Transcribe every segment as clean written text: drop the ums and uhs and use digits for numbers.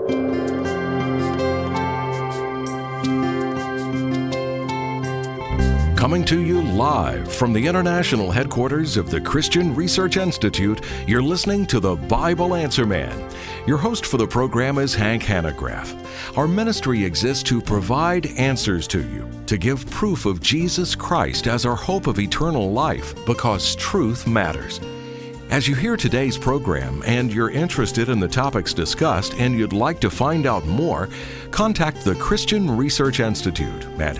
Coming to you live from the international headquarters of the Christian Research Institute, you're listening to the Bible Answer Man. Your host for the program is Hank Hanegraaff. Our ministry exists to provide answers to you, to give proof of Jesus Christ as our hope of eternal life, because truth matters. As you hear today's program and you're interested in the topics discussed and you'd like to find out more, contact the Christian Research Institute at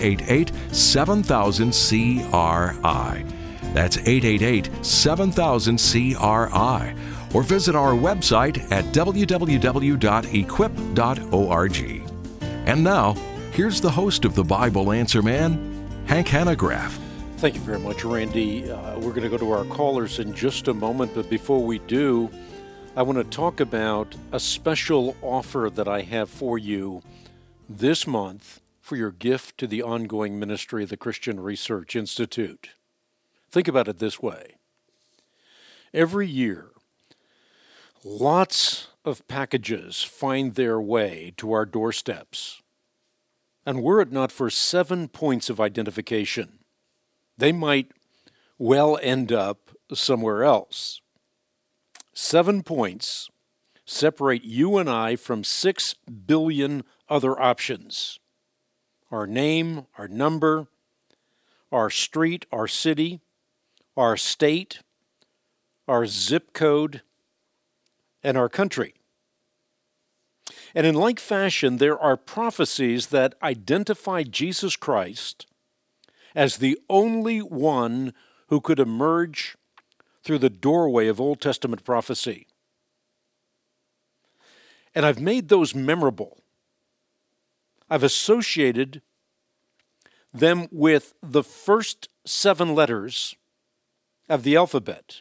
888-7000-CRI. That's 888-7000-CRI. Or visit our website at www.equip.org. And now, here's the host of the Bible Answer Man, Hank Hanegraaff. Thank you very much, Randy. We're going to go to our callers in just a moment, but before we do, I want to talk about a special offer that I have for you this month for your gift to the ongoing ministry of the Christian Research Institute. Think about it this way. Every year, lots of packages find their way to our doorsteps. And were it not for 7 points of identification, they might well end up somewhere else. 7 points separate you and I from 6 billion other options. Our name, our number, our street, our city, our state, our zip code, and our country. And in like fashion, there are prophecies that identify Jesus Christ as the only one who could emerge through the doorway of Old Testament prophecy. And I've made those memorable. I've associated them with the first 7 letters of the alphabet.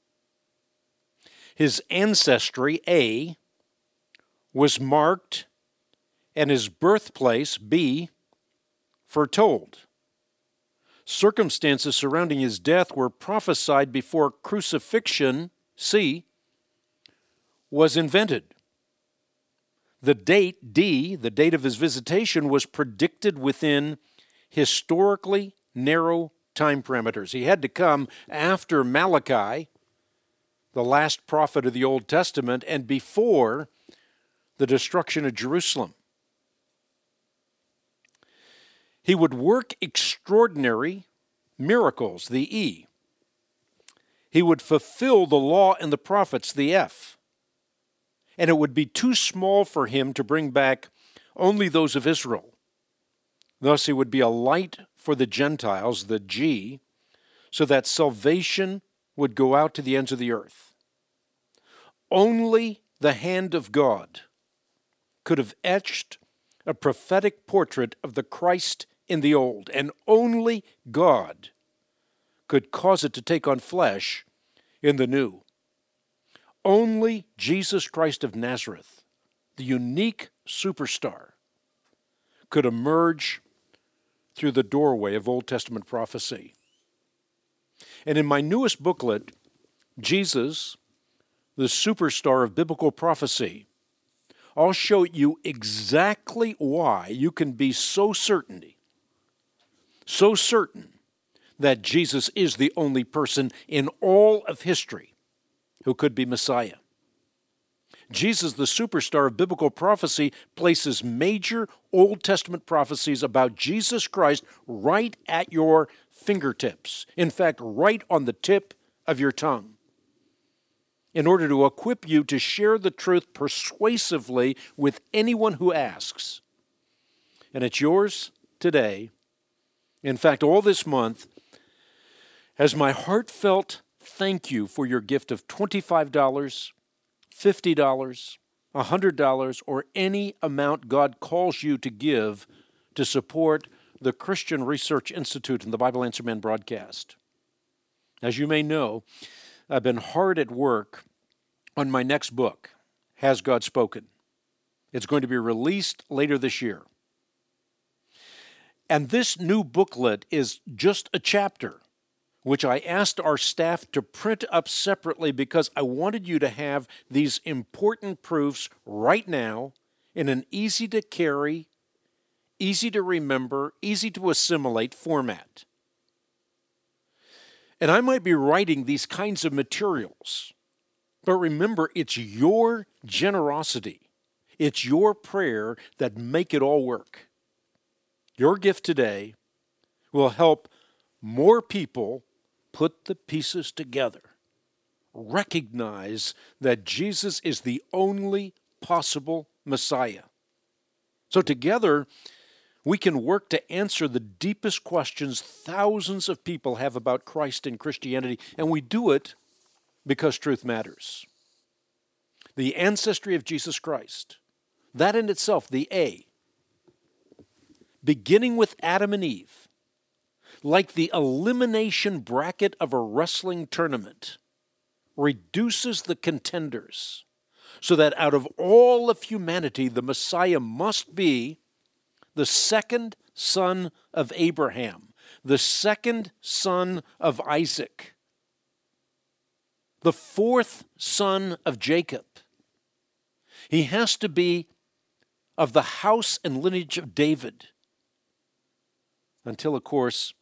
His ancestry, A, was marked, and his birthplace, B, foretold. Circumstances surrounding his death were prophesied before crucifixion, C, was invented. The date, D, the date of his visitation, was predicted within historically narrow time parameters. He had to come after Malachi, the last prophet of the Old Testament, and before the destruction of Jerusalem. He would work extraordinary miracles, the E. He would fulfill the law and the prophets, the F. And it would be too small for him to bring back only those of Israel. Thus, he would be a light for the Gentiles, the G, so that salvation would go out to the ends of the earth. Only the hand of God could have etched a prophetic portrait of the Christ in the old, and only God could cause it to take on flesh in the new. Only Jesus Christ of Nazareth, the unique superstar, could emerge through the doorway of Old Testament prophecy. And in my newest booklet, Jesus, the Superstar of Biblical Prophecy, I'll show you exactly why you can be so certain that Jesus is the only person in all of history who could be Messiah. Jesus, the superstar of biblical prophecy, places major Old Testament prophecies about Jesus Christ right at your fingertips. In fact, right on the tip of your tongue, in order to equip you to share the truth persuasively with anyone who asks. And it's yours today. In fact, all this month, as my heartfelt thank you for your gift of $25, $50, $100, or any amount God calls you to give to support the Christian Research Institute and the Bible Answer Man broadcast. As you may know, I've been hard at work on my next book, Has God Spoken? It's going to be released later this year. And this new booklet is just a chapter, which I asked our staff to print up separately because I wanted you to have these important proofs right now in an easy-to-carry, easy-to-remember, easy-to-assimilate format. And I might be writing these kinds of materials, but remember, it's your generosity, it's your prayer that make it all work. Your gift today will help more people put the pieces together, recognize that Jesus is the only possible Messiah. So together, we can work to answer the deepest questions thousands of people have about Christ and Christianity, and we do it because truth matters. The ancestry of Jesus Christ, that in itself, the A, beginning with Adam and Eve, like the elimination bracket of a wrestling tournament, reduces the contenders so that out of all of humanity, the Messiah must be the second son of Abraham, the second son of Isaac, the fourth son of Jacob. He has to be of the house and lineage of David, until, of course,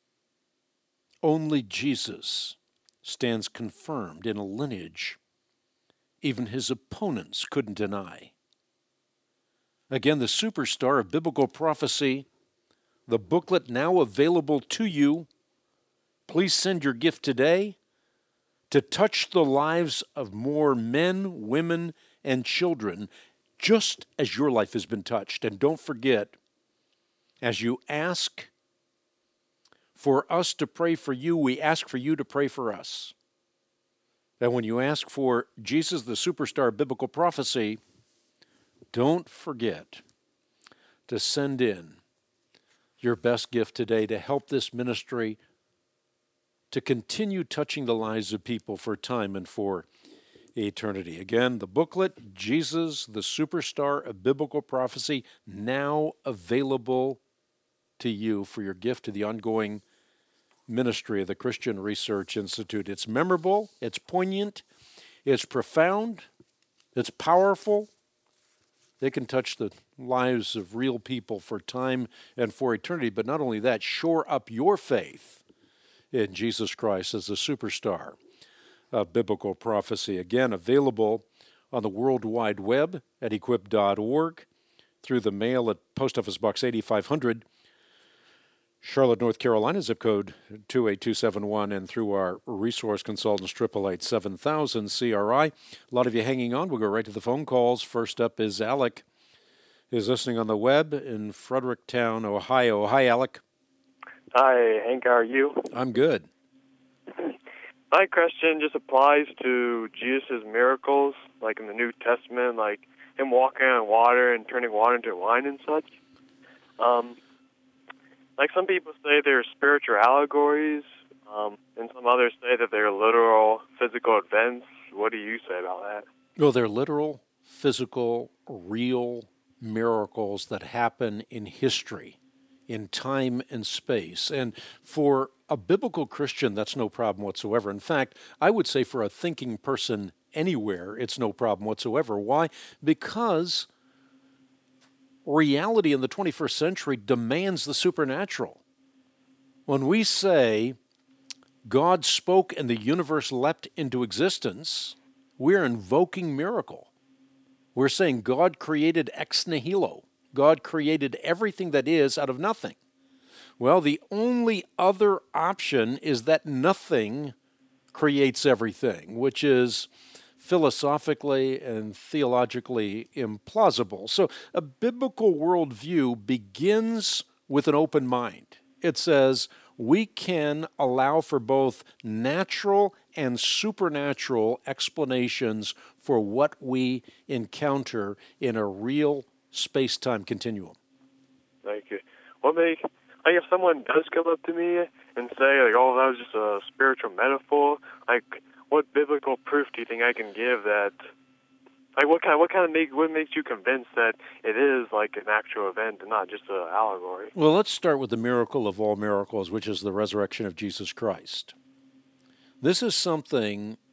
only Jesus stands confirmed in a lineage even his opponents couldn't deny. Again, the superstar of biblical prophecy, the booklet now available to you. Please send your gift today to touch the lives of more men, women, and children, just as your life has been touched. And don't forget, as you ask for us to pray for you, we ask for you to pray for us. That when you ask for Jesus, the superstar of biblical prophecy, don't forget to send in your best gift today to help this ministry to continue touching the lives of people for time and for eternity. Again, the booklet, Jesus, the Superstar of Biblical Prophecy, now available to you for your gift to the ongoing ministry of the Christian Research Institute. It's memorable, it's poignant, it's profound, it's powerful. They can touch the lives of real people for time and for eternity, but not only that, shore up your faith in Jesus Christ as the superstar of biblical prophecy. Again, available on the World Wide Web at equip.org, through the mail at Post Office Box 8500, Charlotte, North Carolina, zip code 28271, and through our resource consultants, 888-7000 CRI. A lot of you hanging on. We'll go right to the phone calls. First up is Alec, who's listening on the web in Fredericktown, Ohio. Hi, Alec. Hi, Hank. How are you? I'm good. My question just applies to Jesus' miracles, like in the New Testament, like him walking on water and turning water into wine and such. Like some people say they're spiritual allegories, and some others say that they're literal physical events. What do you say about that? Well, they're literal, physical, real miracles that happen in history, in time and space. And for a biblical Christian, that's no problem whatsoever. In fact, I would say for a thinking person anywhere, it's no problem whatsoever. Why? Because reality in the 21st century demands the supernatural. When we say God spoke and the universe leapt into existence, we're invoking miracle. We're saying God created ex nihilo. God created everything that is out of nothing. Well, the only other option is that nothing creates everything, which is philosophically and theologically implausible. So a biblical worldview begins with an open mind. It says we can allow for both natural and supernatural explanations for what we encounter in a real space-time continuum. Thank you. If someone does come up to me and say, like, oh, that was just a spiritual metaphor, like, what biblical proof do you think I can give that? Like, what makes you convinced that it is like an actual event and not just an allegory? Well, let's start with the miracle of all miracles, which is the resurrection of Jesus Christ. This is something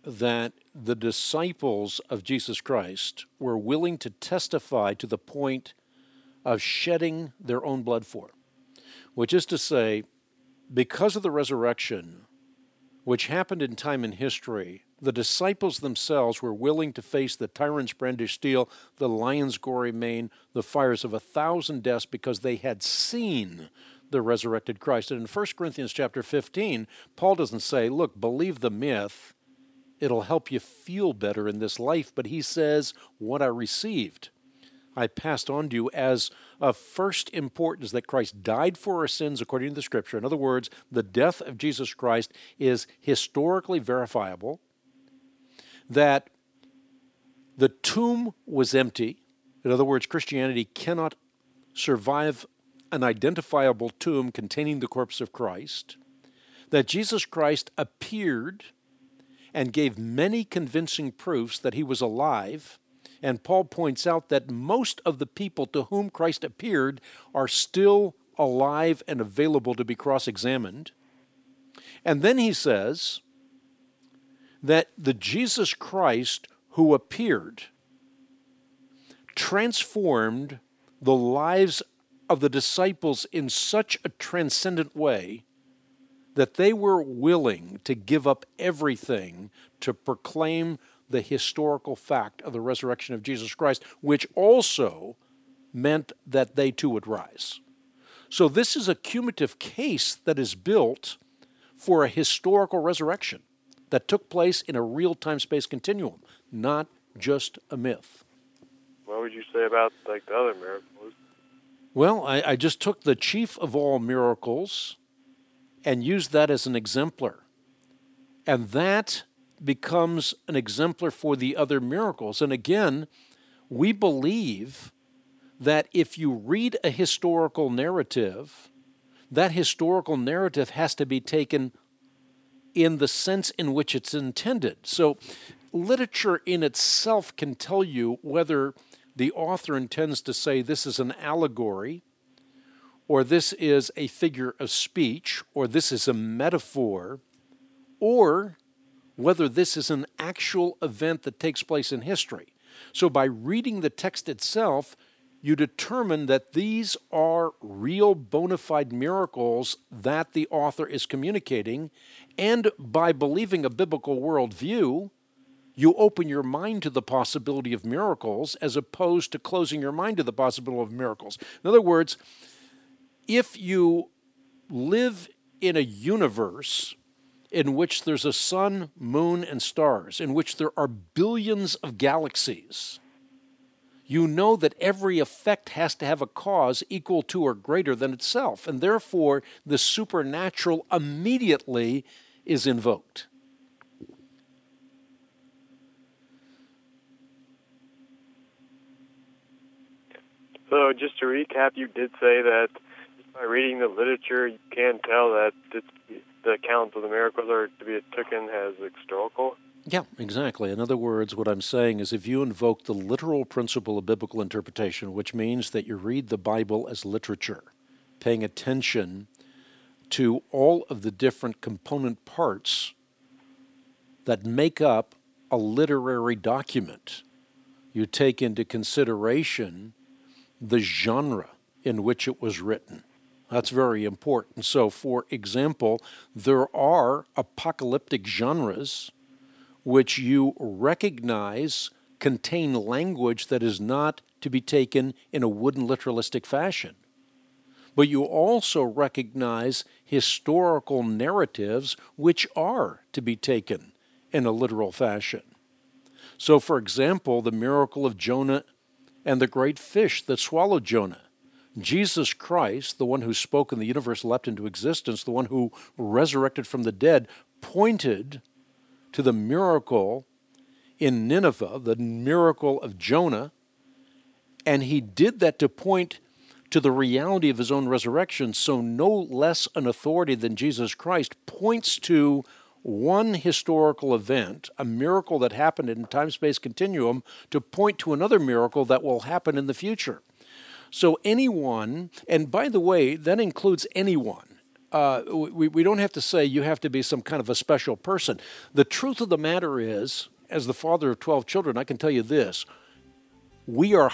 that the disciples of Jesus Christ were willing to testify to the point of shedding their own blood for, which is to say, because of the resurrection, which happened in time and history, the disciples themselves were willing to face the tyrant's brandished steel, the lion's gory mane, the fires of 1,000 deaths, because they had seen the resurrected Christ. And in 1 Corinthians chapter 15, Paul doesn't say, look, believe the myth, it'll help you feel better in this life, but he says, what I received, I passed on to you as of first importance, that Christ died for our sins according to the Scripture. In other words, the death of Jesus Christ is historically verifiable, that the tomb was empty. In other words, Christianity cannot survive an identifiable tomb containing the corpse of Christ, that Jesus Christ appeared and gave many convincing proofs that he was alive. And Paul points out that most of the people to whom Christ appeared are still alive and available to be cross-examined. And then he says that the Jesus Christ who appeared transformed the lives of the disciples in such a transcendent way that they were willing to give up everything to proclaim the historical fact of the resurrection of Jesus Christ, which also meant that they too would rise. So this is a cumulative case that is built for a historical resurrection that took place in a real time-space continuum, not just a myth. What would you say about the other miracles? Well, I just took the chief of all miracles and used that as an exemplar. And that becomes an exemplar for the other miracles. And again, we believe that if you read a historical narrative, that historical narrative has to be taken in the sense in which it's intended. So literature in itself can tell you whether the author intends to say this is an allegory, or this is a figure of speech, or this is a metaphor, or whether this is an actual event that takes place in history. So by reading the text itself, you determine that these are real bona fide miracles that the author is communicating, and by believing a biblical worldview, you open your mind to the possibility of miracles as opposed to closing your mind to the possibility of miracles. In other words, if you live in a universe in which there's a sun, moon, and stars, in which there are billions of galaxies, you know that every effect has to have a cause equal to or greater than itself, and therefore the supernatural immediately is invoked. So just to recap, you did say that by reading the literature, you can tell that the accounts of the miracles are to be taken as historical? Yeah, exactly. In other words, what I'm saying is if you invoke the literal principle of biblical interpretation, which means that you read the Bible as literature, paying attention to all of the different component parts that make up a literary document, you take into consideration the genre in which it was written. That's very important. So, for example, there are apocalyptic genres which you recognize contain language that is not to be taken in a wooden literalistic fashion. But you also recognize historical narratives which are to be taken in a literal fashion. So, for example, the miracle of Jonah and the great fish that swallowed Jonah. Jesus Christ, the one who spoke and the universe leapt into existence, the one who resurrected from the dead, pointed to the miracle in Nineveh, the miracle of Jonah, and he did that to point to the reality of his own resurrection. So no less an authority than Jesus Christ points to one historical event, a miracle that happened in time-space continuum, to point to another miracle that will happen in the future. So anyone, and by the way, that includes anyone we don't have to say you have to be some kind of a special person. The truth of the matter is, as the father of 12 children, I can tell you this: we are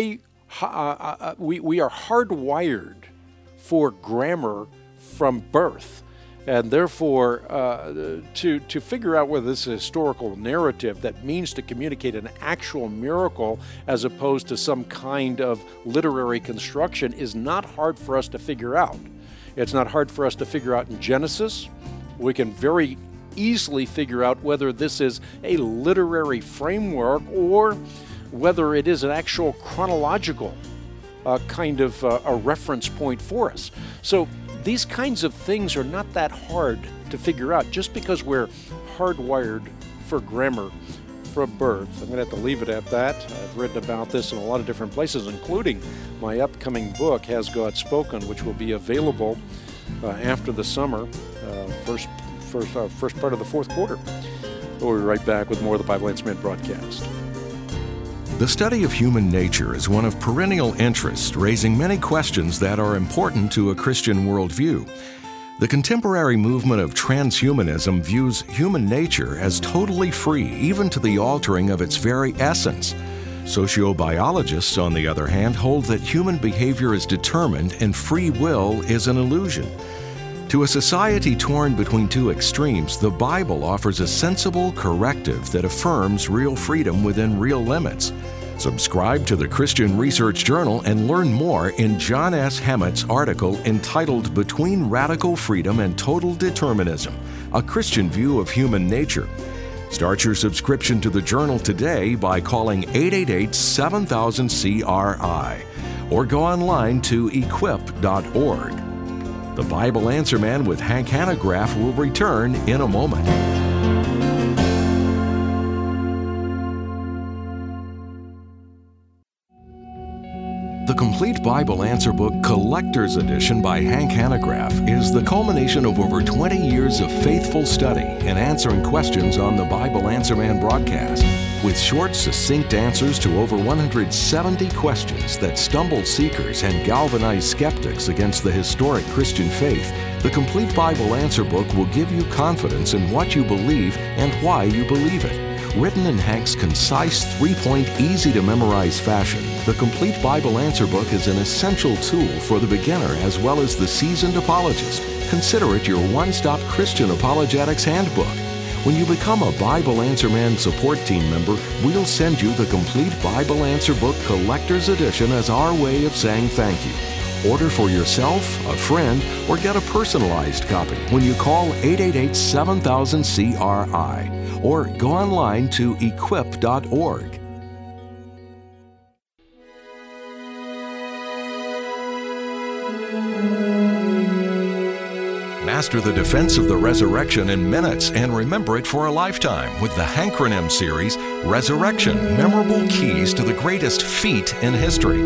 we are hardwired for grammar from birth. And therefore, to figure out whether this is a historical narrative that means to communicate an actual miracle as opposed to some kind of literary construction is not hard for us to figure out. It's not hard for us to figure out in Genesis. We can very easily figure out whether this is a literary framework or whether it is an actual chronological kind of a reference point for us. So these kinds of things are not that hard to figure out just because we're hardwired for grammar from birth. I'm going to have to leave it at that. I've written about this in a lot of different places, including my upcoming book, Has God Spoken, which will be available after the summer, first part of the fourth quarter. We'll be right back with more of the Bible Answer Man broadcast. The study of human nature is one of perennial interest, raising many questions that are important to a Christian worldview. The contemporary movement of transhumanism views human nature as totally free, even to the altering of its very essence. Sociobiologists, on the other hand, hold that human behavior is determined and free will is an illusion. To a society torn between two extremes, the Bible offers a sensible corrective that affirms real freedom within real limits. Subscribe to the Christian Research Journal and learn more in John S. Hammett's article entitled Between Radical Freedom and Total Determinism, A Christian View of Human Nature. Start your subscription to the journal today by calling 888-7000-CRI or go online to equip.org. The Bible Answer Man with Hank Hanegraaff will return in a moment. The Complete Bible Answer Book Collector's Edition by Hank Hanegraaff is the culmination of over 20 years of faithful study and answering questions on the Bible Answer Man broadcast. With short, succinct answers to over 170 questions that stumbled seekers and galvanized skeptics against the historic Christian faith, the Complete Bible Answer Book will give you confidence in what you believe and why you believe it. Written in Hank's concise, 3-point, easy-to-memorize fashion, the Complete Bible Answer Book is an essential tool for the beginner as well as the seasoned apologist. Consider it your one-stop Christian apologetics handbook. When you become a Bible Answer Man support team member, we'll send you the Complete Bible Answer Book Collector's Edition as our way of saying thank you. Order for yourself, a friend, or get a personalized copy when you call 888-7000-CRI or go online to equip.org. Master the defense of the resurrection in minutes and remember it for a lifetime with the Hankronym series, Resurrection, Memorable Keys to the Greatest Feat in History.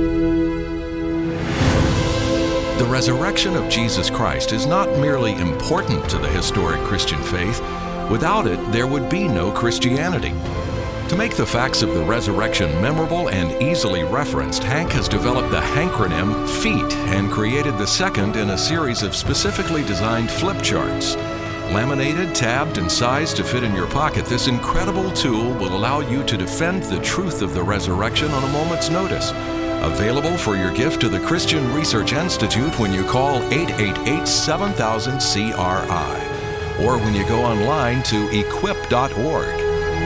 The resurrection of Jesus Christ is not merely important to the historic Christian faith. Without it, there would be no Christianity. To make the facts of the resurrection memorable and easily referenced, Hank has developed the Hankronym FEAT and created the second in a series of specifically designed flip charts. Laminated, tabbed, and sized to fit in your pocket, this incredible tool will allow you to defend the truth of the resurrection on a moment's notice. Available for your gift to the Christian Research Institute when you call 888-7000-CRI or when you go online to equip.org.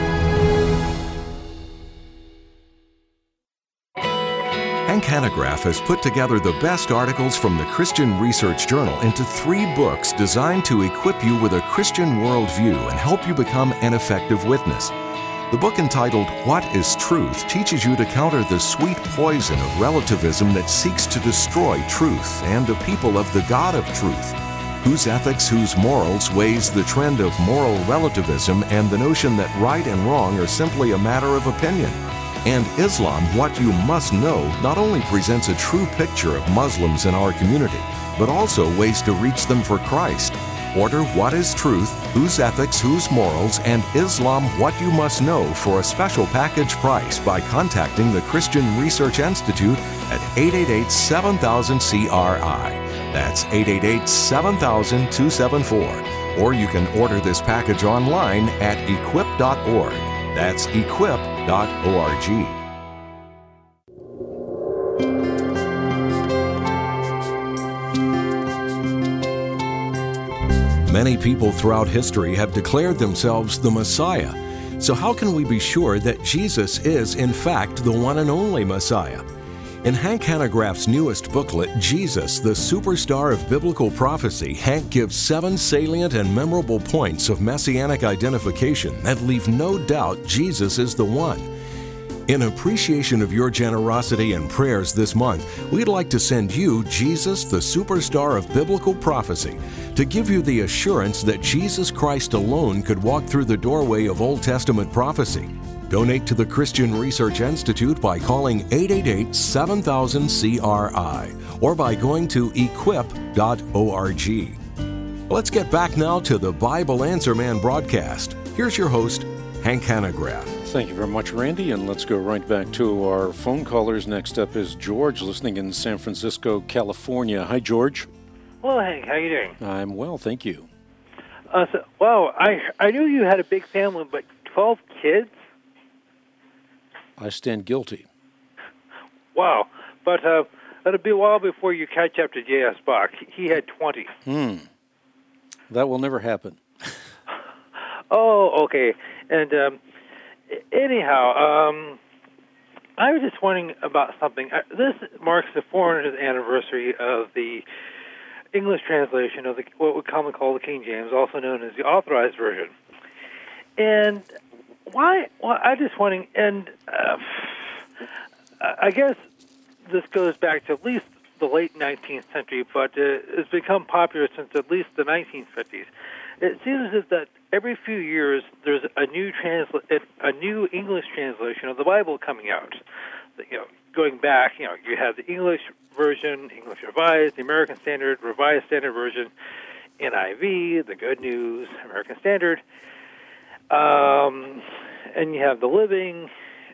Hank Hanegraaff has put together the best articles from the Christian Research Journal into 3 books designed to equip you with a Christian worldview and help you become an effective witness. The book entitled What is Truth teaches you to counter the sweet poison of relativism that seeks to destroy truth and the people of the God of truth, whose ethics, whose morals weighs the trend of moral relativism and the notion that right and wrong are simply a matter of opinion. And Islam, What You Must Know, not only presents a true picture of Muslims in our community, but also ways to reach them for Christ. Order What is Truth, Whose Ethics, Whose Morals, and Islam What You Must Know for a special package price by contacting the Christian Research Institute at 888-7000-CRI. That's 888-7000-274. Or you can order this package online at equip.org. That's equip.org. Many people throughout history have declared themselves the Messiah. So how can we be sure that Jesus is, in fact, the one and only Messiah? In Hank Hanegraaff's newest booklet, Jesus, the Superstar of Biblical Prophecy, Hank gives 7 salient and memorable points of messianic identification that leave no doubt Jesus is the one. In appreciation of your generosity and prayers this month, we'd like to send you Jesus, the Superstar of Biblical Prophecy, to give you the assurance that Jesus Christ alone could walk through the doorway of Old Testament prophecy. Donate to the Christian Research Institute by calling 888-7000-CRI or by going to equip.org. Let's get back now to the Bible Answer Man broadcast. Here's your host, Hank Hanegraaff. Thank you very much, Randy, and let's go right back to our phone callers. Next up is George, listening in San Francisco, California. Hi, George. Hello, Hank. How you doing? I'm well, thank you. I knew you had a big family, but 12 kids? I stand guilty. Wow. But it'll be a while before you catch up to J.S. Bach. He had 20. That will never happen. Oh, okay. And anyhow, I was just wondering about something. This marks the 400th anniversary of the English translation of what we commonly call the King James, also known as the Authorized Version. And why? Well, I just wondering, and I guess this goes back to at least the late 19th century, but it's become popular since at least the 1950s. It seems as if that every few years there's a new English translation of the Bible coming out. Going back, you have the English version, English Revised, the American Standard, Revised Standard Version, NIV, the Good News, American Standard, and you have the Living.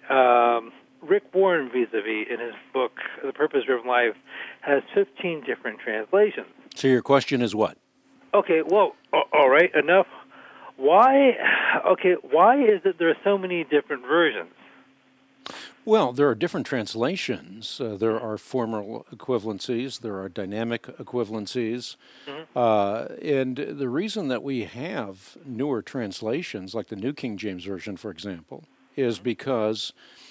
Rick Warren, vis-a-vis, in his book, The Purpose-Driven Life, has 15 different translations. So your question is what? Okay, well, all right, enough. Why is it there are so many different versions? Well, there are different translations. There are formal equivalencies. There are dynamic equivalencies. And the reason that we have newer translations, like the New King James Version, for example, is because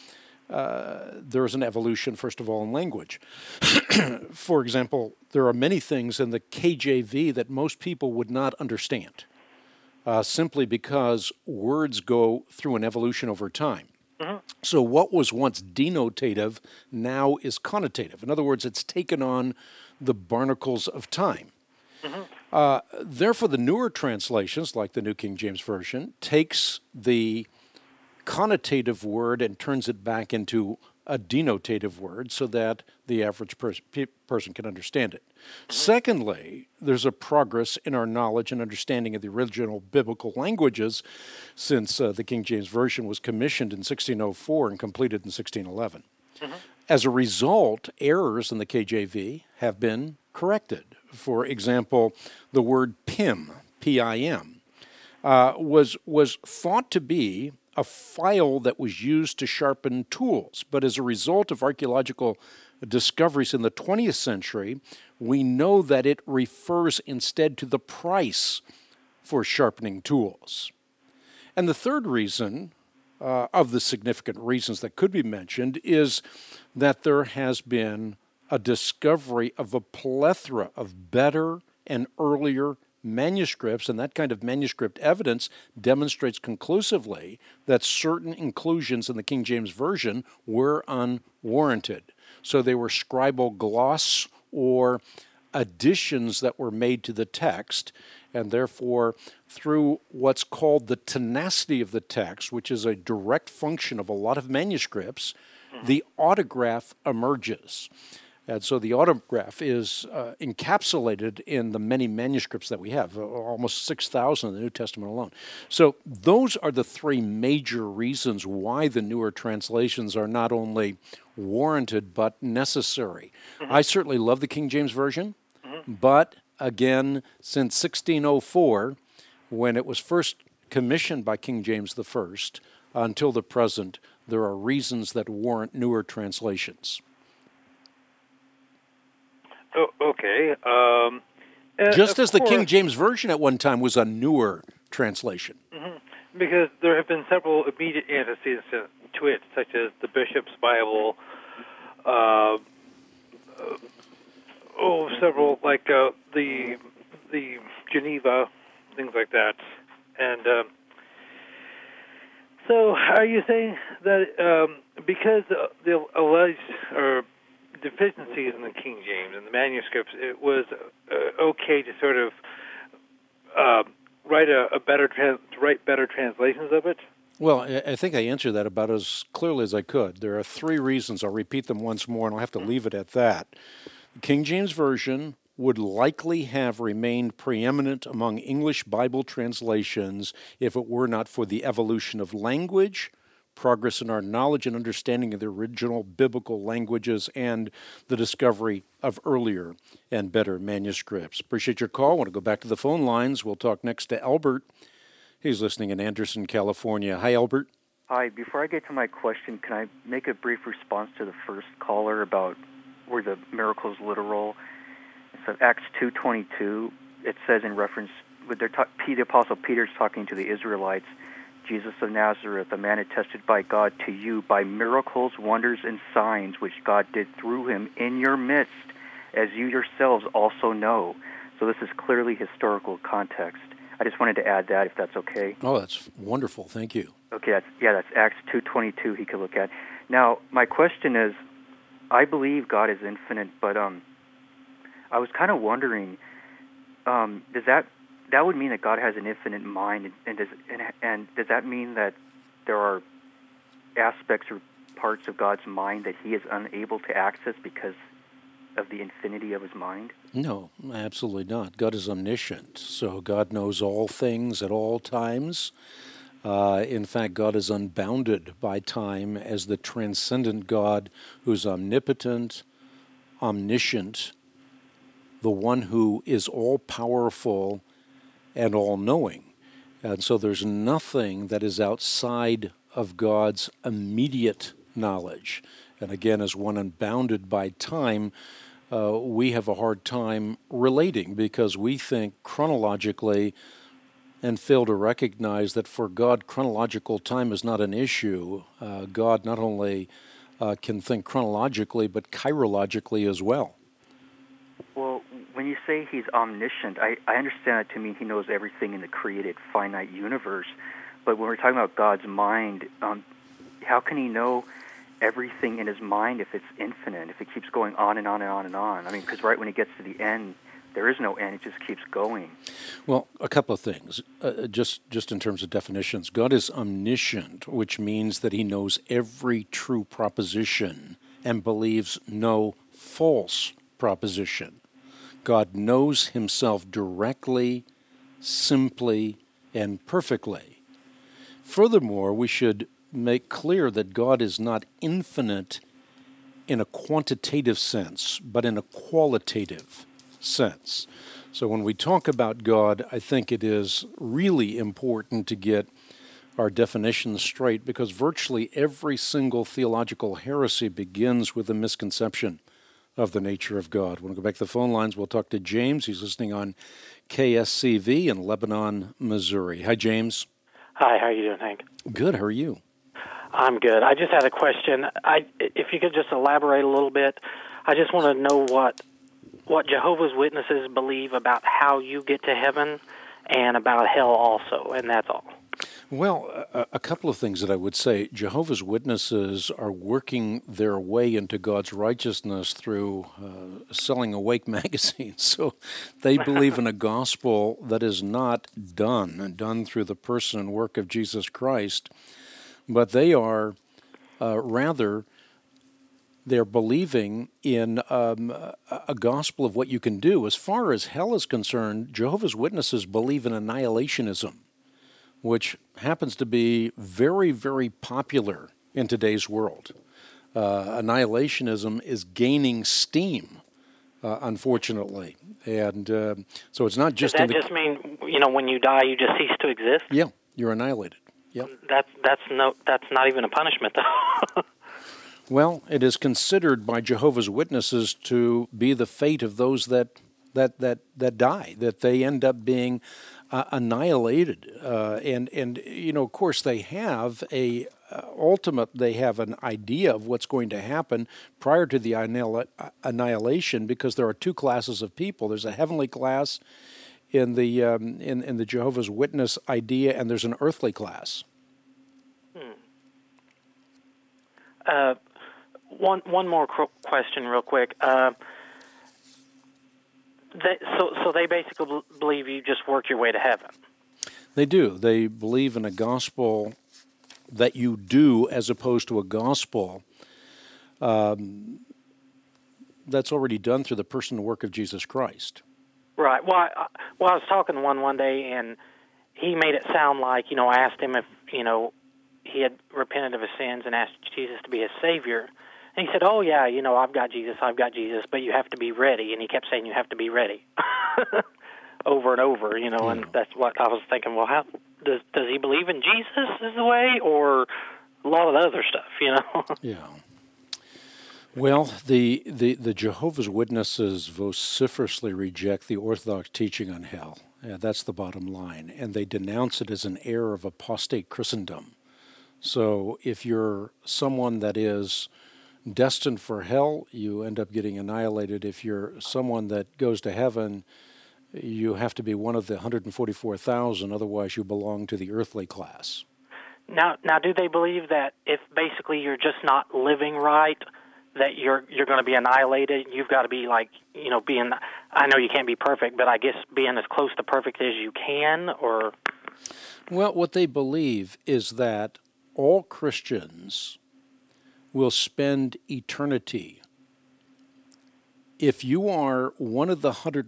there is an evolution, first of all, in language. For example, there are many things in the KJV that most people would not understand, simply because words go through an evolution over time. So what was once denotative now is connotative. In other words, it's taken on the barnacles of time. Therefore, the newer translations, like the New King James Version, takes the connotative word and turns it back into a denotative word so that the average person can understand it. Secondly, there's a progress in our knowledge and understanding of the original biblical languages since the King James Version was commissioned in 1604 and completed in 1611. As a result, errors in the KJV have been corrected. For example, the word PIM, P-I-M, was thought to be a file that was used to sharpen tools. But as a result of archaeological discoveries in the 20th century, we know that it refers instead to the price for sharpening tools. And the third reason, of the significant reasons that could be mentioned, is that there has been a discovery of a plethora of better and earlier manuscripts, and that kind of manuscript evidence demonstrates conclusively that certain inclusions in the King James Version were unwarranted. So they were scribal gloss or additions that were made to the text, and therefore through what's called the tenacity of the text, which is a direct function of a lot of manuscripts, the autograph emerges. And so the autograph is encapsulated in the many manuscripts that we have, almost 6,000 in the New Testament alone. So those are the three major reasons why the newer translations are not only warranted but necessary. I certainly love the King James Version, but again, since 1604, when it was first commissioned by King James I, until the present, there are reasons that warrant newer translations. Oh, okay. Just as the King James Version at one time was a newer translation. Because there have been several immediate antecedents to it, such as the Bishop's Bible, several, like the Geneva, things like that. And so are you saying that because the alleged or deficiencies in the King James and the manuscripts, it was okay to sort of write better translations of it? Well, I think I answered that about as clearly as I could. There are three reasons. I'll repeat them once more, and I'll have to leave it at that. The King James Version would likely have remained preeminent among English Bible translations if it were not for the evolution of language, progress in our knowledge and understanding of the original biblical languages, and the discovery of earlier and better manuscripts. Appreciate your call. I want to go back to the phone lines. We'll talk next to Albert. He's listening in Anderson, California. Hi, Albert. Hi. Before I get to my question, can I make a brief response to the first caller about where the miracle is literal? So Acts 2:22, it says in reference, the Apostle Peter's talking to the Israelites, Jesus of Nazareth, a man attested by God to you by miracles, wonders, and signs which God did through him in your midst, as you yourselves also know. So this is clearly historical context. I just wanted to add that, if that's okay. Oh, that's wonderful. Thank you. Okay, that's Acts 2:22 he could look at. Now, my question is, I believe God is infinite, but I was kind of wondering, does that would mean that God has an infinite mind, and does that mean that there are aspects or parts of God's mind that he is unable to access because of the infinity of his mind? No, absolutely not. God is omniscient, so God knows all things at all times. In fact, God is unbounded by time as the transcendent God who's omnipotent, omniscient, the one who is all-powerful and all-knowing. And so there's nothing that is outside of God's immediate knowledge. And again, as one unbounded by time, we have a hard time relating because we think chronologically and fail to recognize that for God, chronological time is not an issue. God not only can think chronologically, but chirologically as well. Well, when you say he's omniscient, I understand that to mean he knows everything in the created finite universe. But when we're talking about God's mind, how can he know everything in his mind if it's infinite, if it keeps going on and on and on and on? I mean, because right when it gets to the end, there is no end. It just keeps going. Well, a couple of things, just in terms of definitions. God is omniscient, which means that he knows every true proposition and believes no false proposition. God knows himself directly, simply, and perfectly. Furthermore, we should make clear that God is not infinite in a quantitative sense, but in a qualitative sense. So when we talk about God, I think it is really important to get our definitions straight because virtually every single theological heresy begins with a misconception of the nature of God. When we go back to the phone lines, we'll talk to James. He's listening on KSCV in Lebanon, Missouri. Hi, James. Hi, how are you doing, Hank? Good, how are you? I'm good. I just had a question. If you could just elaborate a little bit, I just want to know what Jehovah's Witnesses believe about how you get to heaven and about hell also, and that's all. Well, a couple of things that I would say. Jehovah's Witnesses are working their way into God's righteousness through selling Awake magazine. So they believe in a gospel that is not done through the person and work of Jesus Christ, but they are rather They're believing in a gospel of what you can do. As far as hell is concerned, Jehovah's Witnesses believe in annihilationism, which happens to be very, very popular in today's world. Annihilationism is gaining steam, unfortunately. And so it's not just... Does that just mean, when you die, you just cease to exist? Yeah, you're annihilated. Yep. That's not even a punishment, though. Well, it is considered by Jehovah's Witnesses to be the fate of those that die, that they end up being annihilated. And of course, they have they have an idea of what's going to happen prior to the annihilation, because there are two classes of people. There's a heavenly class in the Jehovah's Witness idea, and there's an earthly class. One more question real quick. So they basically believe you just work your way to heaven. They do. They believe in a gospel that you do, as opposed to a gospel that's already done through the person and work of Jesus Christ. Right. Well, I was talking to one day, and he made it sound like, I asked him if, he had repented of his sins and asked Jesus to be his Savior. And he said, oh, yeah, I've got Jesus, but you have to be ready. And he kept saying, you have to be ready over and over, and that's what I was thinking. Well, how does he believe in Jesus is the way, or a lot of the other stuff, Yeah. Well, the Jehovah's Witnesses vociferously reject the Orthodox teaching on hell. That's the bottom line. And they denounce it as an error of apostate Christendom. So if you're someone that is destined for hell, you end up getting annihilated. If you're someone that goes to heaven, you have to be one of the 144,000, otherwise you belong to the earthly class. Now, do they believe that if basically you're just not living right, that you're going to be annihilated? You've got to be like, being, I know you can't be perfect, but I guess being as close to perfect as you can, or? Well, what they believe is that all Christians will spend eternity. If you are one of the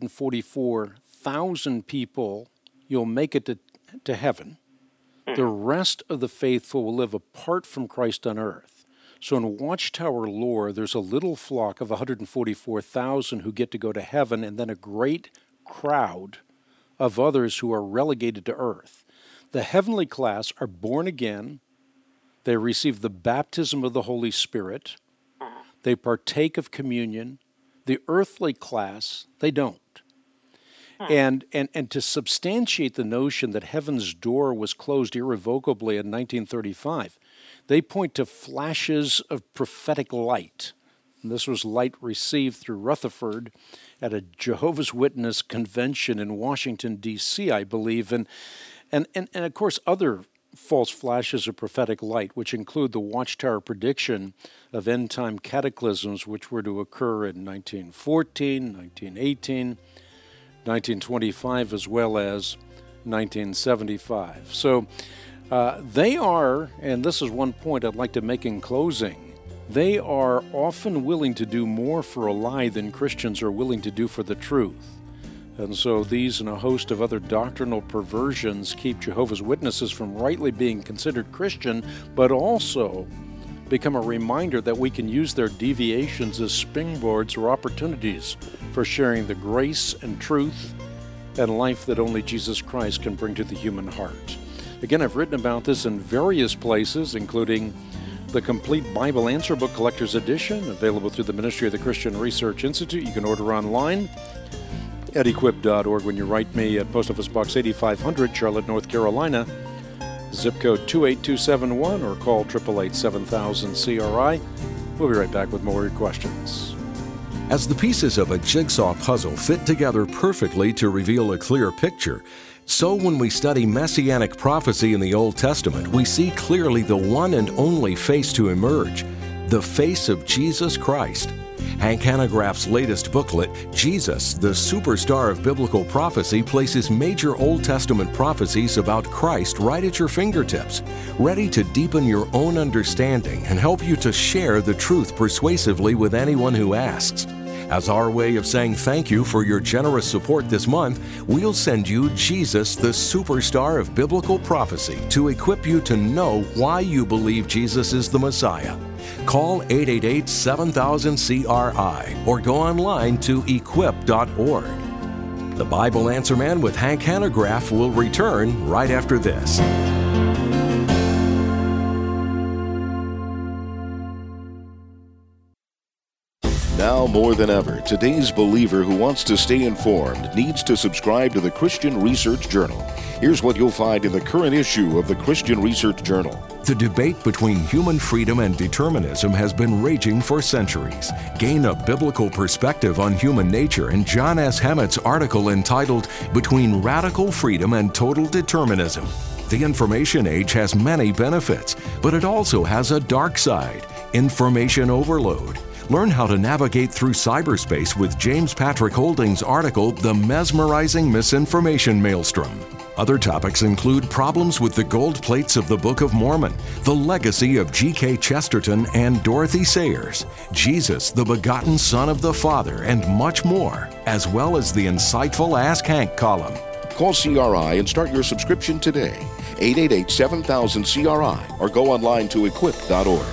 144,000 people, you'll make it to heaven. The rest of the faithful will live apart from Christ on earth. So in Watchtower lore, there's a little flock of 144,000 who get to go to heaven, and then a great crowd of others who are relegated to earth. The heavenly class are born again. They receive the baptism of the Holy Spirit. They partake of communion. The earthly class, they don't. And to substantiate the notion that heaven's door was closed irrevocably in 1935, they point to flashes of prophetic light. And this was light received through Rutherford at a Jehovah's Witness convention in Washington, D.C., I believe. And of course, other false flashes of prophetic light, which include the Watchtower prediction of end-time cataclysms, which were to occur in 1914, 1918, 1925, as well as 1975. So they are, and this is one point I'd like to make in closing, they are often willing to do more for a lie than Christians are willing to do for the truth. And so these and a host of other doctrinal perversions keep Jehovah's Witnesses from rightly being considered Christian, but also become a reminder that we can use their deviations as springboards or opportunities for sharing the grace and truth and life that only Jesus Christ can bring to the human heart. Again, I've written about this in various places, including the Complete Bible Answer Book Collector's Edition, available through the Ministry of the Christian Research Institute. You can order online at equip.org. When you write me at Post Office Box 8500, Charlotte, North Carolina, zip code 28271, or call 888-7000-CRI. We'll be right back with more of your questions. As the pieces of a jigsaw puzzle fit together perfectly to reveal a clear picture, so when we study Messianic prophecy in the Old Testament, we see clearly the one and only face to emerge, the face of Jesus Christ. Hank Hanegraaff's latest booklet, Jesus, the Superstar of Biblical Prophecy, places major Old Testament prophecies about Christ right at your fingertips, ready to deepen your own understanding and help you to share the truth persuasively with anyone who asks. As our way of saying thank you for your generous support this month, we'll send you Jesus, the Superstar of Biblical Prophecy, to equip you to know why you believe Jesus is the Messiah. Call 888-7000-CRI or go online to equip.org. The Bible Answer Man with Hank Hanegraaff will return right after this. Now more than ever, today's believer who wants to stay informed needs to subscribe to the Christian Research Journal. Here's what you'll find in the current issue of the Christian Research Journal. The debate between human freedom and determinism has been raging for centuries. Gain a biblical perspective on human nature in John S. Hemmett's article entitled Between Radical Freedom and Total Determinism. The information age has many benefits, but it also has a dark side: information overload. Learn how to navigate through cyberspace with James Patrick Holding's article, The Mesmerizing Misinformation Maelstrom. Other topics include problems with the gold plates of the Book of Mormon, the legacy of G.K. Chesterton and Dorothy Sayers, Jesus, the begotten Son of the Father, and much more, as well as the insightful Ask Hank column. Call CRI and start your subscription today. 888-7000-CRI or go online to equip.org.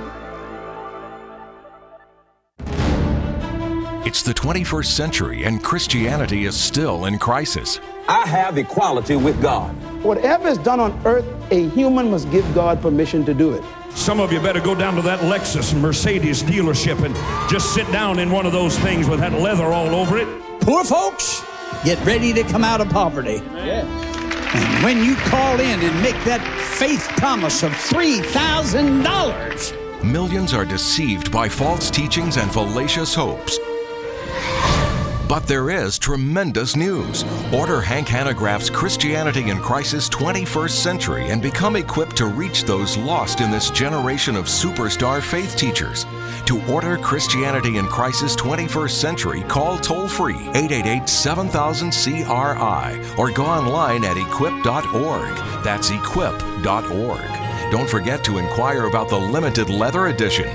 It's the 21st century and Christianity is still in crisis. I have equality with God. Whatever is done on earth, a human must give God permission to do it. Some of you better go down to that Lexus Mercedes dealership and just sit down in one of those things with that leather all over it. Poor folks, get ready to come out of poverty. Yes. And when you call in and make that faith promise of $3,000, millions are deceived by false teachings and fallacious hopes. But there is tremendous news. Order Hank Hanegraaff's Christianity in Crisis 21st Century and become equipped to reach those lost in this generation of superstar faith teachers. To order Christianity in Crisis 21st Century, call toll-free 888-7000-CRI or go online at equip.org. That's equip.org. Don't forget to inquire about the limited leather edition.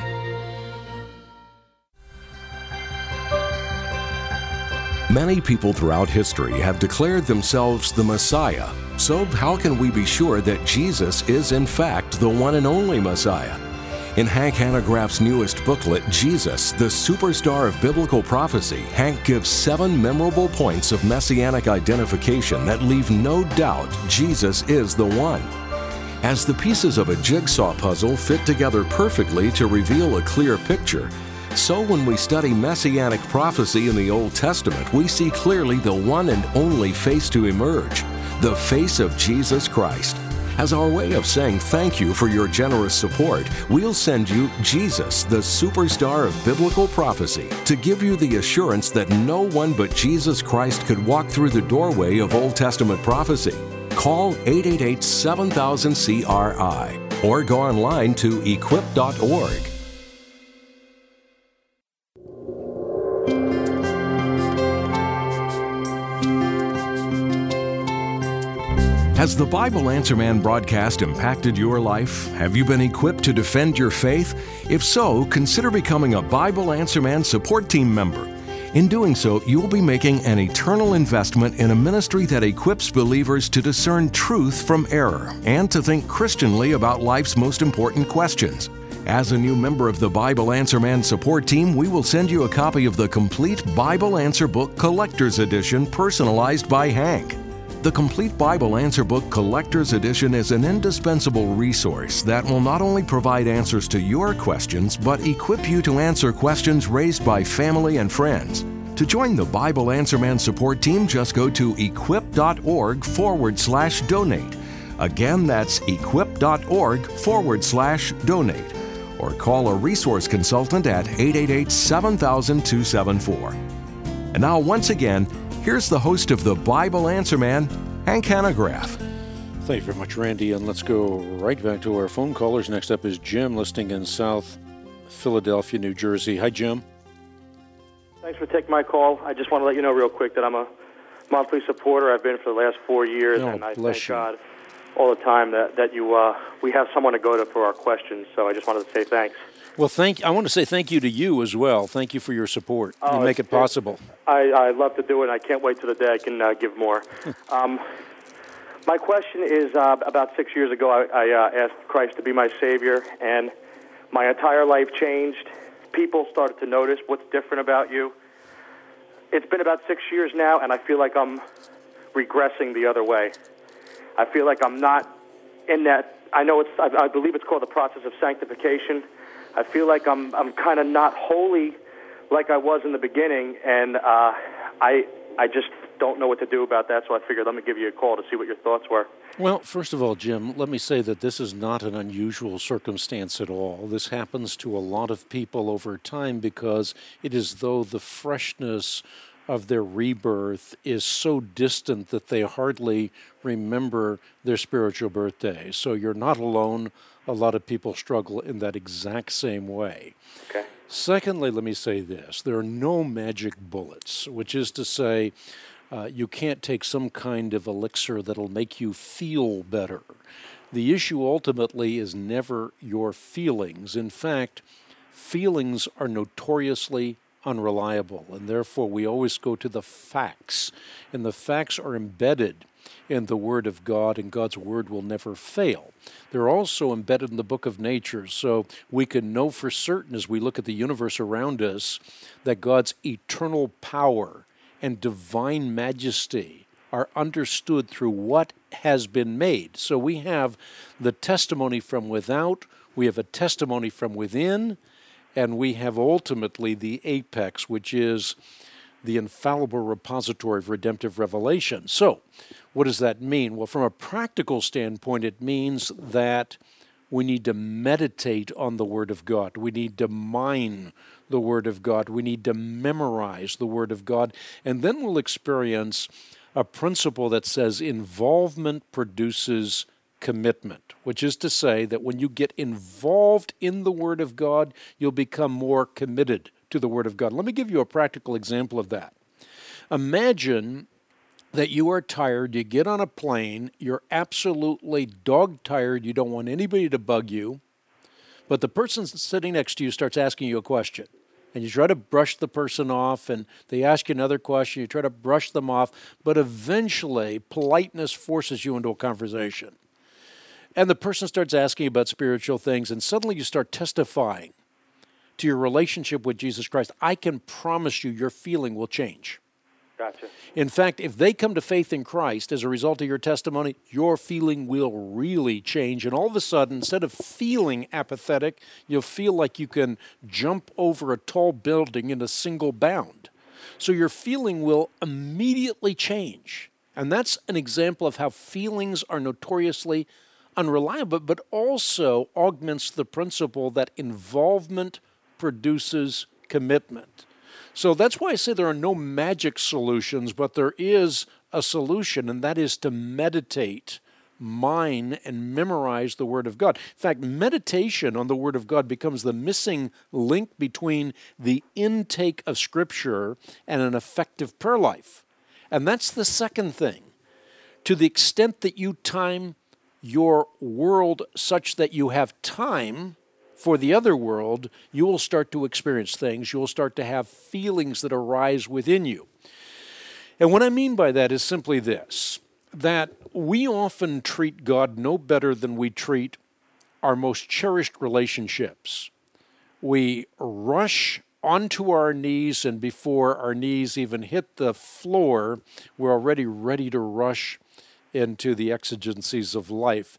Many people throughout history have declared themselves the Messiah. So how can we be sure that Jesus is in fact the one and only Messiah? In Hank Hanegraaff's newest booklet, Jesus, the Superstar of Biblical Prophecy, Hank gives 7 memorable points of messianic identification that leave no doubt Jesus is the one. As the pieces of a jigsaw puzzle fit together perfectly to reveal a clear picture, so when we study messianic prophecy in the Old Testament, we see clearly the one and only face to emerge, the face of Jesus Christ. As our way of saying thank you for your generous support, we'll send you Jesus, the Superstar of Biblical Prophecy, to give you the assurance that no one but Jesus Christ could walk through the doorway of Old Testament prophecy. Call 888-7000-CRI or go online to equip.org. Has the Bible Answer Man broadcast impacted your life? Have you been equipped to defend your faith? If so, consider becoming a Bible Answer Man support team member. In doing so, you'll be making an eternal investment in a ministry that equips believers to discern truth from error and to think Christianly about life's most important questions. As a new member of the Bible Answer Man support team, we will send you a copy of the complete Bible Answer Book Collector's Edition personalized by Hank. The Complete Bible Answer Book Collector's Edition is an indispensable resource that will not only provide answers to your questions, but equip you to answer questions raised by family and friends. To join the Bible Answer Man support team, just go to equip.org/donate. Again, that's equip.org/donate. Or call a resource consultant at 888-7000-274. And now, once again, here's the host of the Bible Answer Man, Hank Hanegraaff. Thank you very much, Randy. And let's go right back to our phone callers. Next up is Jim, listening in South Philadelphia, New Jersey. Hi, Jim. Thanks for taking my call. I just want to let you know real quick that I'm a monthly supporter. I've been for the last 4 years, and I thank God all the time that we have someone to go to for our questions. So I just wanted to say thanks. Well, I want to say thank you to you as well. Thank you for your support. You make it possible. I love to do it. I can't wait till the day I can give more. My question is, about 6 years ago, I asked Christ to be my Savior, and my entire life changed. People started to notice what's different about you. It's been about 6 years now, and I feel like I'm regressing the other way. I feel like I'm not in that. I believe it's called the process of sanctification. I feel like I'm kind of not holy like I was in the beginning, and I just don't know what to do about that, so I figured let me give you a call to see what your thoughts were. Well, first of all, Jim, let me say that this is not an unusual circumstance at all. This happens to a lot of people over time because it is though the freshness of their rebirth is so distant that they hardly remember their spiritual birthday. So you're not alone. A lot of people struggle in that exact same way. Okay. Secondly, let me say this. There are no magic bullets, which is to say you can't take some kind of elixir that'll make you feel better. The issue ultimately is never your feelings. In fact, feelings are notoriously unreliable, and therefore we always go to the facts. And the facts are embedded in the Word of God, and God's Word will never fail. They're also embedded in the book of nature, so we can know for certain as we look at the universe around us that God's eternal power and divine majesty are understood through what has been made. So we have the testimony from without, we have a testimony from within, and we have ultimately the apex, which is the infallible repository of redemptive revelation. So, what does that mean? Well, from a practical standpoint, it means that we need to meditate on the Word of God. We need to mine the Word of God. We need to memorize the Word of God. And then we'll experience a principle that says involvement produces commitment, which is to say that when you get involved in the Word of God, you'll become more committed to the Word of God. Let me give you a practical example of that. Imagine that you are tired, you get on a plane, you're absolutely dog-tired, you don't want anybody to bug you, but the person sitting next to you starts asking you a question. And you try to brush the person off, and they ask you another question, you try to brush them off, but eventually politeness forces you into a conversation. And the person starts asking you about spiritual things, and suddenly you start testifying to your relationship with Jesus Christ. I can promise you your feeling will change. Gotcha. In fact, if they come to faith in Christ as a result of your testimony, your feeling will really change. And all of a sudden, instead of feeling apathetic, you'll feel like you can jump over a tall building in a single bound. So your feeling will immediately change. And that's an example of how feelings are notoriously unreliable, but also augments the principle that involvement produces commitment. So that's why I say there are no magic solutions, but there is a solution, and that is to meditate, mine, and memorize the Word of God. In fact, meditation on the Word of God becomes the missing link between the intake of Scripture and an effective prayer life. And that's the second thing. To the extent that you time your world such that you have time for the other world, you will start to experience things. You will start to have feelings that arise within you. And what I mean by that is simply this, that we often treat God no better than we treat our most cherished relationships. We rush onto our knees, and before our knees even hit the floor, we're already ready to rush into the exigencies of life.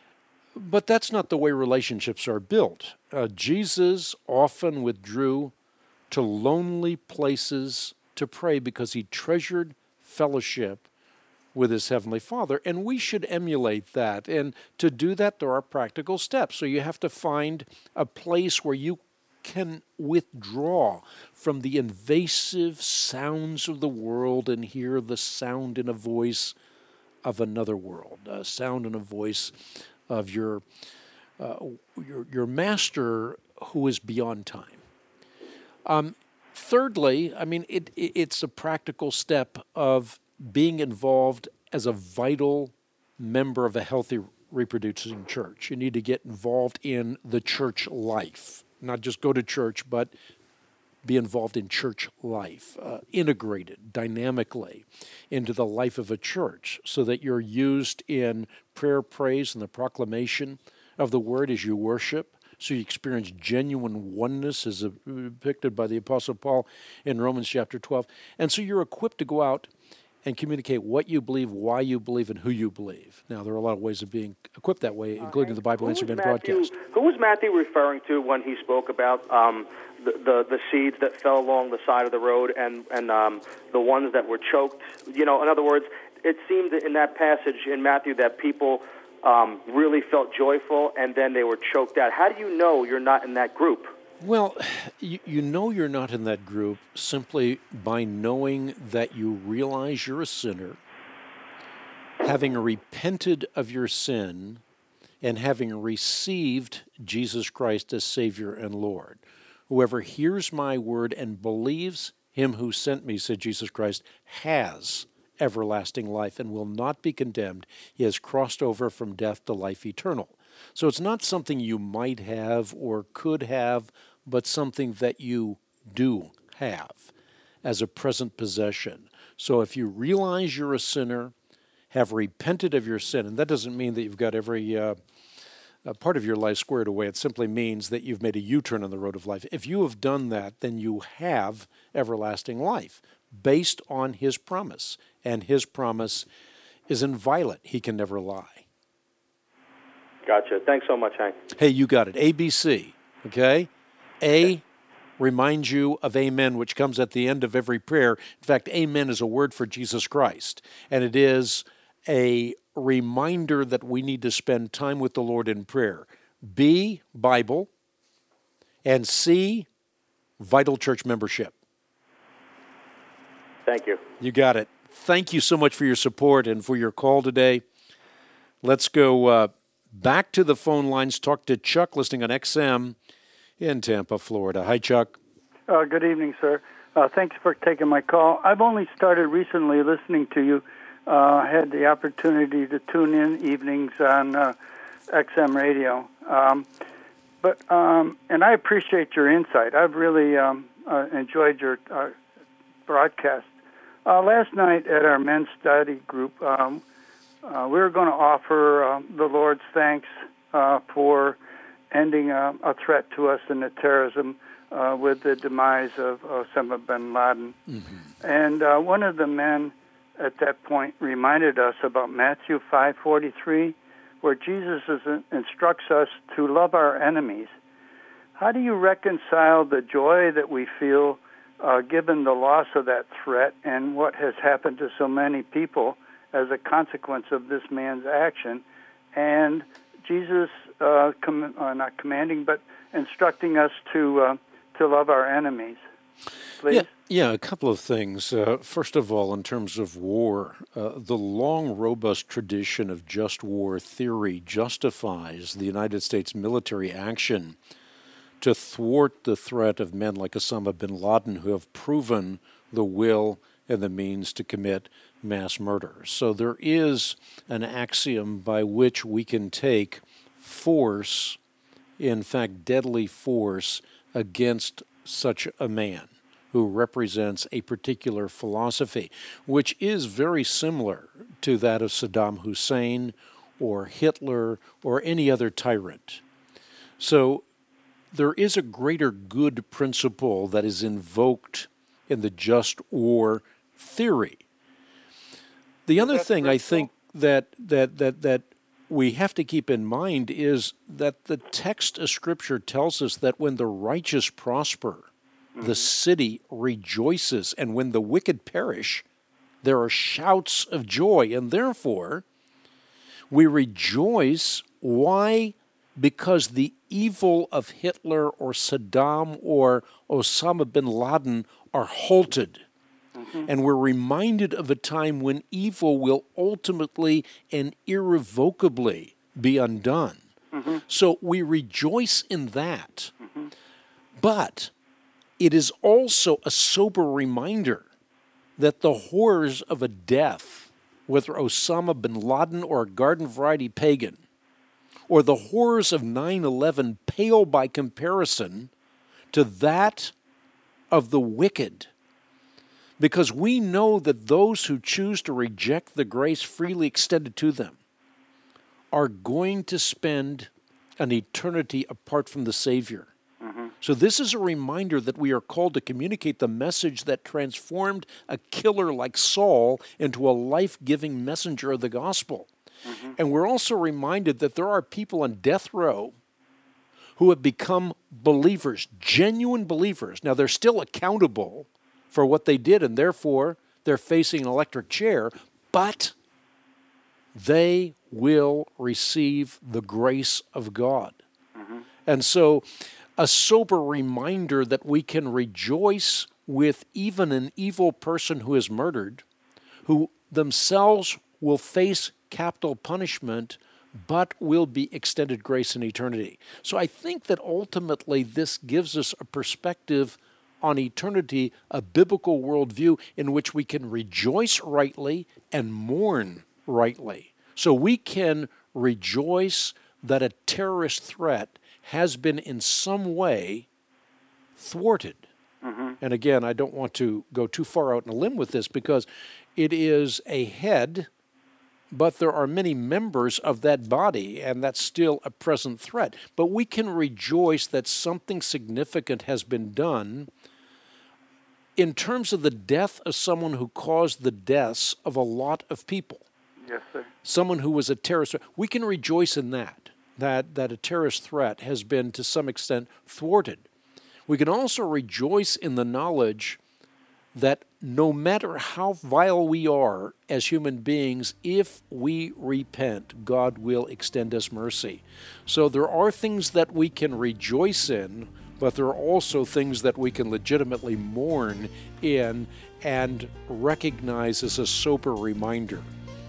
But that's not the way relationships are built. Jesus often withdrew to lonely places to pray because he treasured fellowship with his Heavenly Father, and we should emulate that. And to do that, there are practical steps. So you have to find a place where you can withdraw from the invasive sounds of the world and hear the sound and a voice of another world, a sound and a voice of your master who is beyond time. thirdly, I mean, it's a practical step of being involved as a vital member of a healthy reproducing church. You need to get involved in the church life, not just go to church, but be involved in church life, integrated dynamically into the life of a church so that you're used in prayer, praise, and the proclamation of the word as you worship. So you experience genuine oneness as depicted by the Apostle Paul in Romans chapter 12. And so you're equipped to go out and communicate what you believe, why you believe, and who you believe. Now, there are a lot of ways of being equipped that way, including the Bible Answer Man broadcast. Who was Matthew referring to when he spoke about the seeds that fell along the side of the road and the ones that were choked? In other words, it seemed in that passage in Matthew that people really felt joyful and then they were choked out. How do you know you're not in that group? Well, you know you're not in that group simply by knowing that you realize you're a sinner, having repented of your sin, and having received Jesus Christ as Savior and Lord. Whoever hears my word and believes him who sent me, said Jesus Christ, has everlasting life and will not be condemned. He has crossed over from death to life eternal. So it's not something you might have or could have, but something that you do have as a present possession. So if you realize you're a sinner, have repented of your sin, and that doesn't mean that you've got every part of your life squared away. It simply means that you've made a U-turn on the road of life. If you have done that, then you have everlasting life based on his promise, and his promise is inviolate. He can never lie. Gotcha. Thanks so much, Hank. Hey, you got it. ABC, okay? A reminds you of amen, which comes at the end of every prayer. In fact, amen is a word for Jesus Christ, and it is a reminder that we need to spend time with the Lord in prayer. B, Bible, and C, vital church membership. Thank you. You got it. Thank you so much for your support and for your call today. Let's go back to the phone lines, talk to Chuck, listening on XM in Tampa, Florida. Hi, Chuck. Good evening, sir. Thanks for taking my call. I've only started recently listening to you. I had the opportunity to tune in evenings on XM radio. And I appreciate your insight. I've really enjoyed your broadcast. Last night at our men's study group, we were going to offer the Lord's thanks for ending a threat to us in the terrorism with the demise of Osama bin Laden. Mm-hmm. And one of the men at that point reminded us about Matthew 5:43, where Jesus instructs us to love our enemies. How do you reconcile the joy that we feel given the loss of that threat and what has happened to so many people as a consequence of this man's action, and Jesus not commanding but instructing us to love our enemies? Please. Yeah, a couple of things. First of all, in terms of war, the long, robust tradition of just war theory justifies the United States military action to thwart the threat of men like Osama bin Laden, who have proven the will and the means to commit mass murder. So there is an axiom by which we can take force, in fact deadly force, against such a man who represents a particular philosophy, which is very similar to that of Saddam Hussein or Hitler or any other tyrant. So there is a greater good principle that is invoked in the just war theory. The other thing I think that we have to keep in mind is that the text of Scripture tells us that when the righteous prosper, the city rejoices, and when the wicked perish, there are shouts of joy. And therefore, we rejoice. Why? Because the evil of Hitler or Saddam or Osama bin Laden are halted. Mm-hmm. And we're reminded of a time when evil will ultimately and irrevocably be undone. Mm-hmm. So we rejoice in that. Mm-hmm. But it is also a sober reminder that the horrors of a death, whether Osama bin Laden or a garden variety pagan, or the horrors of 9/11 pale by comparison to that of the wicked, because we know that those who choose to reject the grace freely extended to them are going to spend an eternity apart from the Savior. So this is a reminder that we are called to communicate the message that transformed a killer like Saul into a life-giving messenger of the gospel. And we're also reminded that there are people on death row who have become believers, genuine believers. Now, they're still accountable for what they did, and therefore they're facing an electric chair, but they will receive the grace of God. And so a sober reminder that we can rejoice with even an evil person who is murdered, who themselves will face capital punishment, but will be extended grace in eternity. So I think that ultimately this gives us a perspective on eternity, a biblical worldview in which we can rejoice rightly and mourn rightly. So we can rejoice that a terrorist threat has been in some way thwarted. And again, I don't want to go too far out on a limb with this because it is a head, but there are many members of that body, and that's still a present threat. But we can rejoice that something significant has been done in terms of the death of someone who caused the deaths of a lot of people. Yes, sir. Someone who was a terrorist. We can rejoice in that a terrorist threat has been to some extent thwarted. We can also rejoice in the knowledge that no matter how vile we are as human beings, if we repent, God will extend us mercy. So there are things that we can rejoice in, but there are also things that we can legitimately mourn in and recognize as a sober reminder.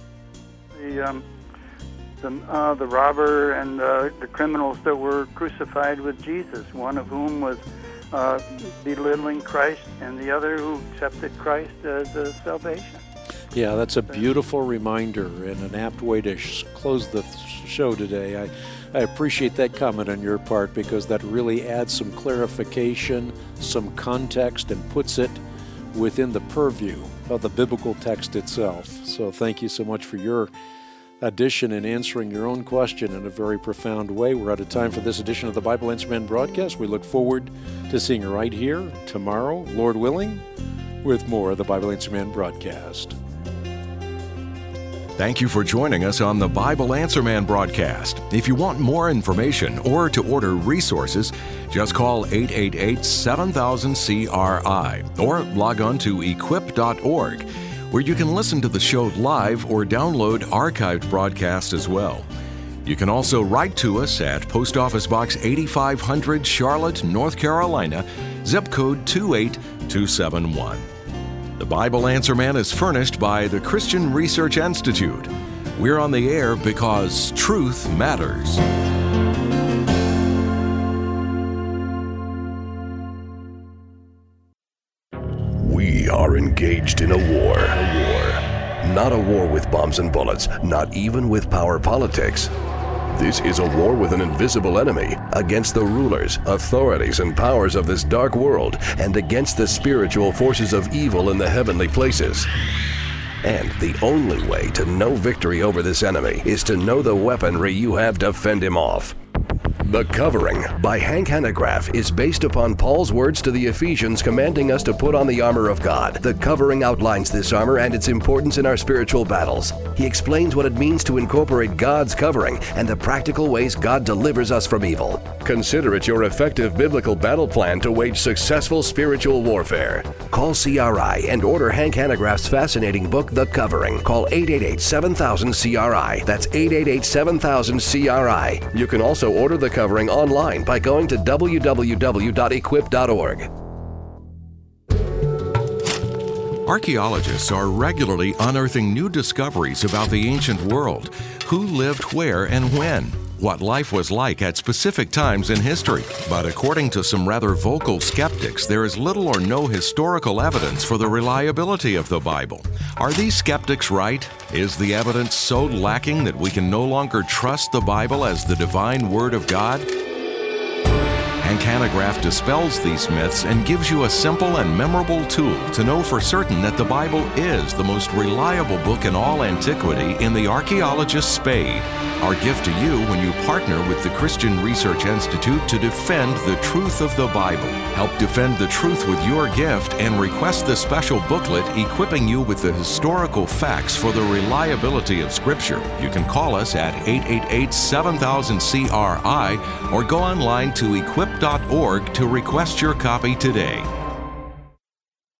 The robber and the criminals that were crucified with Jesus, one of whom was belittling Christ, and the other who accepted Christ as a salvation. Yeah, that's a beautiful reminder and an apt way to close the show today. I appreciate that comment on your part because that really adds some clarification, some context, and puts it within the purview of the biblical text itself. So thank you so much for your addition in answering your own question in a very profound way. We're out of time for this edition of the Bible Answer Man broadcast. We look forward to seeing you right here tomorrow, Lord willing, with more of the Bible Answer Man broadcast. Thank you for joining us on the Bible Answer Man broadcast. If you want more information or to order resources, just call 888-7000-CRI or log on to equip.org, where you can listen to the show live or download archived broadcasts as well. You can also write to us at Post Office Box 8500, Charlotte, North Carolina, zip code 28271. The Bible Answer Man is furnished by the Christian Research Institute. We're on the air because truth matters. We are engaged in a war. Not a war with bombs and bullets, not even with power politics. This is a war with an invisible enemy, against the rulers, authorities, and powers of this dark world, and against the spiritual forces of evil in the heavenly places. And the only way to know victory over this enemy is to know the weaponry you have to fend him off. The Covering by Hank Hanegraaff is based upon Paul's words to the Ephesians commanding us to put on the armor of God. The Covering outlines this armor and its importance in our spiritual battles. He explains what it means to incorporate God's covering and the practical ways God delivers us from evil. Consider it your effective biblical battle plan to wage successful spiritual warfare. Call CRI and order Hank Hanegraaff's fascinating book, The Covering. Call 888-7000-CRI. That's 888-7000-CRI. You can also order The Covering online by going to www.equip.org. Archaeologists are regularly unearthing new discoveries about the ancient world, who lived where and when. what life was like at specific times in history. But according to some rather vocal skeptics, there is little or no historical evidence for the reliability of the Bible. Are these skeptics right? Is the evidence so lacking that we can no longer trust the Bible as the divine Word of God? Hank Hanegraaff dispels these myths and gives you a simple and memorable tool to know for certain that the Bible is the most reliable book in all antiquity in the archaeologist's spade. Our gift to you when you partner with the Christian Research Institute to defend the truth of the Bible. Help defend the truth with your gift and request the special booklet equipping you with the historical facts for the reliability of Scripture. You can call us at 888-7000-CRI or go online to equip.org to request your copy today.